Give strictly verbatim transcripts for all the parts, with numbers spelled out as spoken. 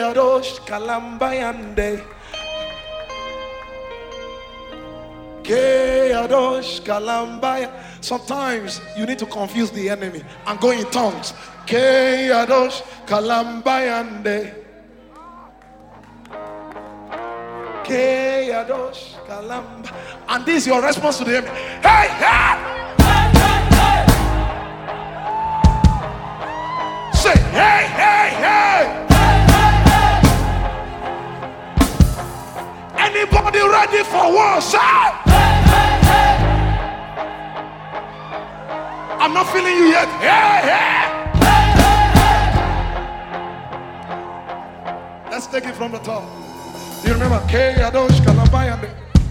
Keyadosh Kalambayande. Keyadosh Kalambaya. Sometimes you need to confuse the enemy and go in tongues. Keyadosh Kalambayande. Keyadosh Kalamba. And this is your response to the enemy. Hey, hey! Say, hey, hey, hey! Anybody ready for war, sir? I'm not feeling you yet. Hey, hey! Let's take it from the top. You remember Keyadosh Kalambayande.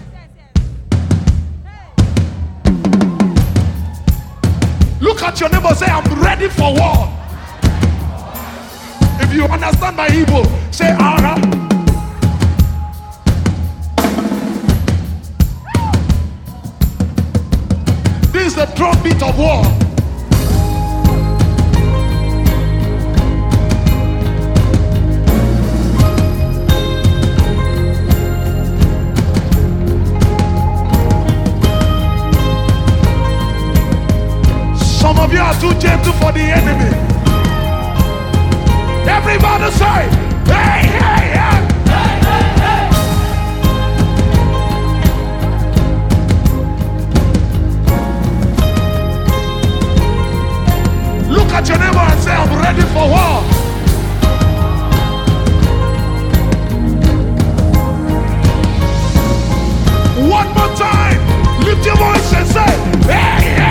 Look at your neighbor, say, I'm ready for war. If you understand my Hebrew, say, Ara. This is the drumbeat of war. Some of you are too gentle for the enemy. Everybody say, hey, hey, hey. Hey, hey, hey. Look at your neighbor and say, I'm ready for war. One more time. Lift your voice and say, hey, hey.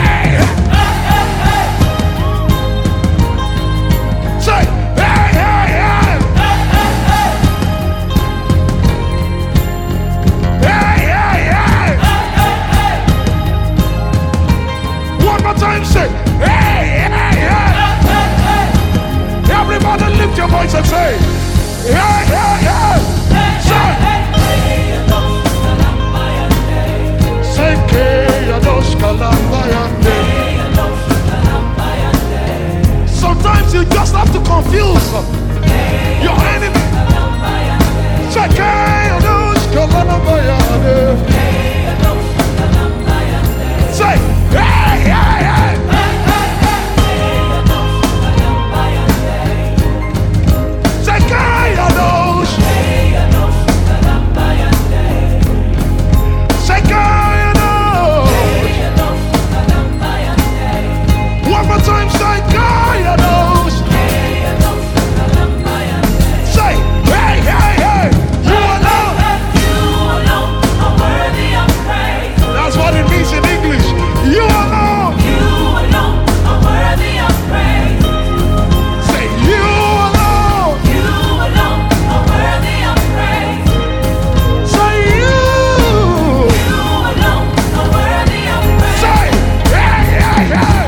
Say, hey, hey, hey. Hey, hey, hey. One more time, say, hey, hey, hey. Everybody lift your voice and say, hey, hey, hey. Say, say, Keyadosh Kalambayande. Sometimes you just have to confuse your enemy. Say, Keyadosh Kalambayande. Say, hey, hey, hey. Say, Keyadosh. Say, Keyadosh. One more time, say, Keyadosh. Say, hey, hey, hey. You alone. You alone are worthy of praise. That's what it means in English. You alone. You alone are worthy of praise. Say, you alone. You alone are worthy of praise. Say, you. You alone are worthy of praise. Say, hey, hey, hey.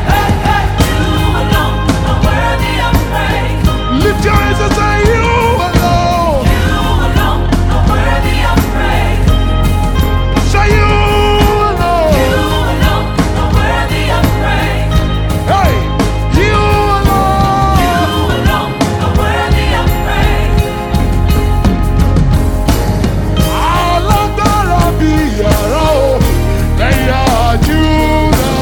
Lift your hands and say, you alone. You alone are worthy of praise. Say, you alone. You alone are worthy of praise. Hey, you alone. You alone are worthy of praise. Alágbára bí yàrá o, ẹ̀yà Júdà.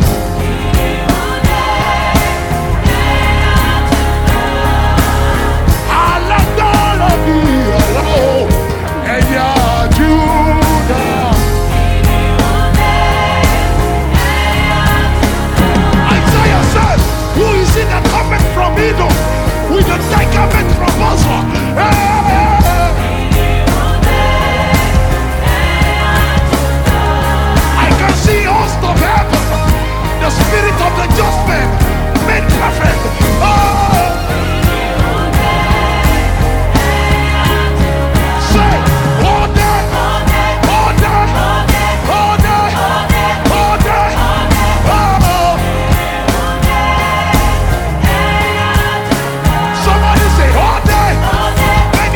Isaiah said, who is in a garment from Edom with a tight garment from Bosra? I can see host of heaven, the spirit of the just man made perfect. Oh. Say, all day, all day, all day, all day, all day. Oh. Somebody say, all day, make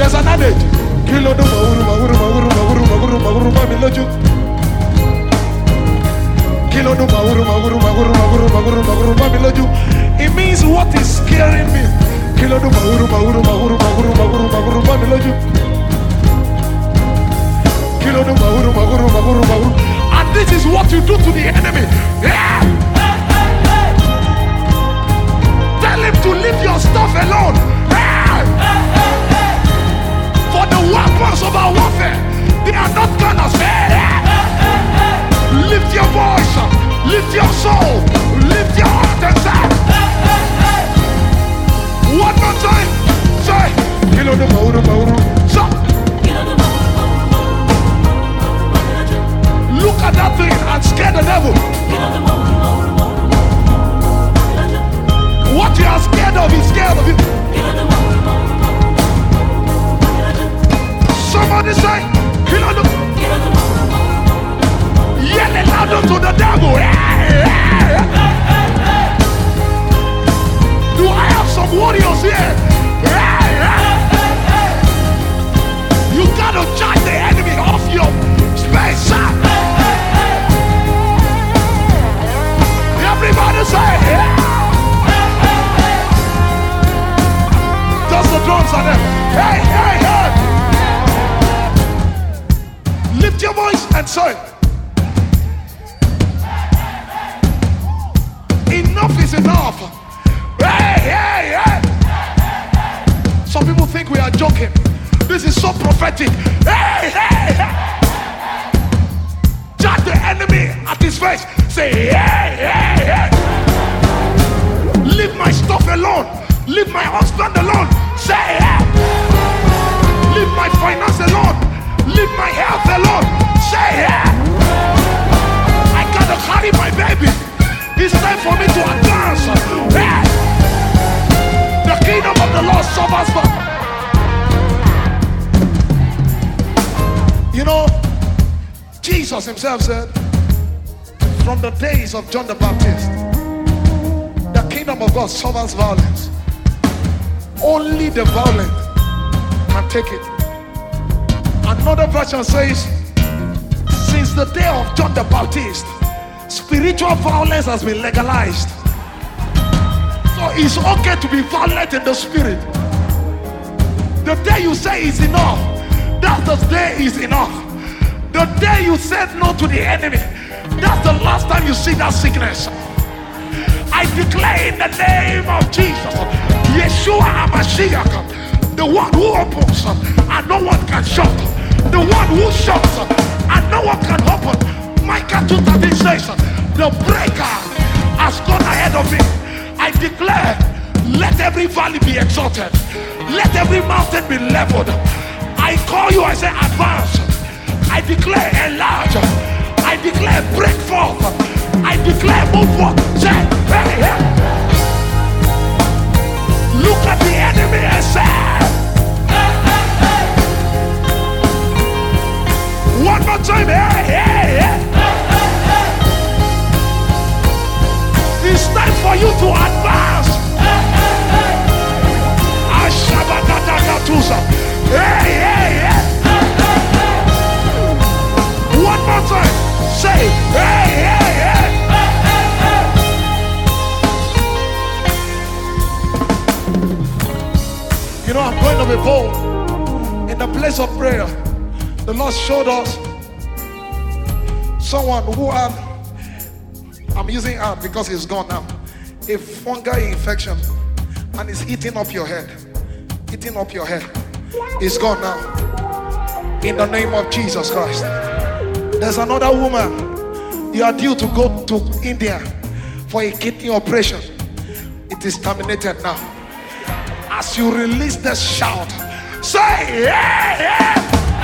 There's an adage. Kilo do mauru mauru mauru mauru mauru mauru mamiloju. Kilo do mauru mauru mauru mauru mauru mauru mamiloju. It means what is scaring me. Kilo do mauru mauru mauru mauru mauru mauru mamiloju. Kilo do mauru mauru mauru mauru. And this is what you do to the enemy. Yeah. Tell him to leave your stuff alone. Yeah. For the weapons of our warfare, they are not gunners. Yeah. Lift your voice, lift your soul, lift your heart and say, one more time, say, Kilo do mauru mauru. So, look at that thing and scare the devil. What you are scared of is scared of you. Somebody say, Kilo do. Yell it louder to the devil. Do I have some warriors here? You gotta charge the enemy off your space. Everybody say, yeah. Just the drums on them. Hey, hey, hey. Lift your voice and say, enough is enough. Hey, hey, hey. Some people think we are joking. This is so prophetic. Hey, hey, hey. Judge the enemy at his face. Say, hey, hey, hey. Leave my stuff alone. Leave my husband alone. Say, hey. Leave my finance alone. Leave my health alone. Say, hey. I gotta carry my baby. It's time for me to advance. Hey. The kingdom of the Lord suffers for. You know, Jesus himself said, from the days of John the Baptist, the kingdom of God suffers violence. Only the violent can take it. Another version says, since the day of John the Baptist, spiritual violence has been legalized. So it's okay to be violent in the spirit. The day you say is enough, that's the day is enough. The day you said no to the enemy, that's the last time you see that sickness. I declare in the name of Jesus, Yeshua HaMashiach, the one who opens and no one can shut, the one who shuts and no one can open. Micah two thirteen says, the breaker has gone ahead of me. I declare, let every valley be exalted, let every mountain be leveled. I call you, I say advance. I declare enlarge. I declare break forth. I declare move forth. Say, hey, hey. Look at the enemy and say, hey, hey, hey. One more time, hey, hey, hey. It's time for you to advance. Ashabadadadatusa. Hey, hey, hey. One more time. Say, hey, hey, hey. You know, I'm going to be bold. In the place of prayer, the Lord showed us someone who had, I'm using art because it's gone now, a fungal infection, and it's eating up your head. Eating up your head. It's gone now. In the name of Jesus Christ. There's another woman. You are due to go to India for a kidney operation. It is terminated now. As you release the shout, say yeah, yeah.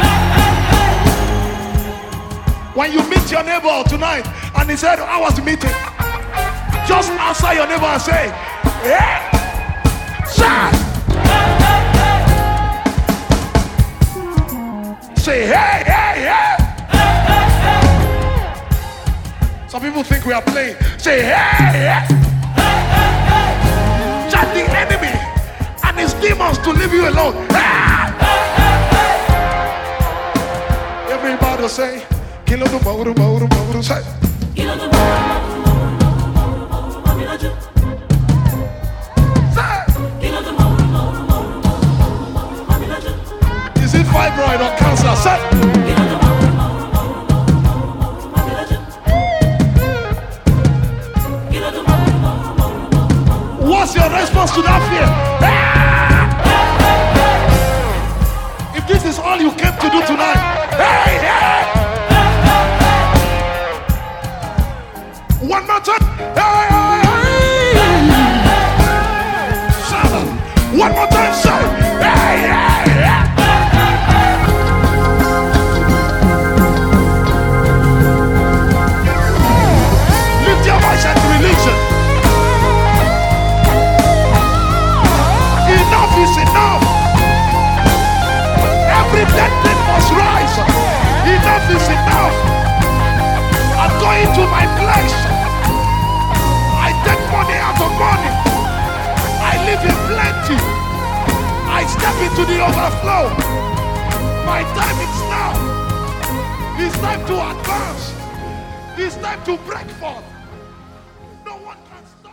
When you meet your neighbor tonight and he said, how was the meeting? Just answer your neighbor and say, yeah. Shout. Say, hey, hey, hey. Some people think we are playing. Say, hey, hey. Shut the enemy and his demons to leave you alone. Hey. Bible say, Kilo the Mauru Mauru Mauru say. Is it fibroid or cancer? Say. What's your response to that fear? If this is all you came to do tonight, hey, hey. One more time. Hey, hey, hey. One more time, sir. Hey, hey, hey. Lift your voice and religion. Enough is enough. Every dead thing must rise. Enough is enough. I'm going to my place. I take money out of money. I live in plenty. I step into the overflow. My time is now. It's time to advance. It's time to break forth. No one can stop.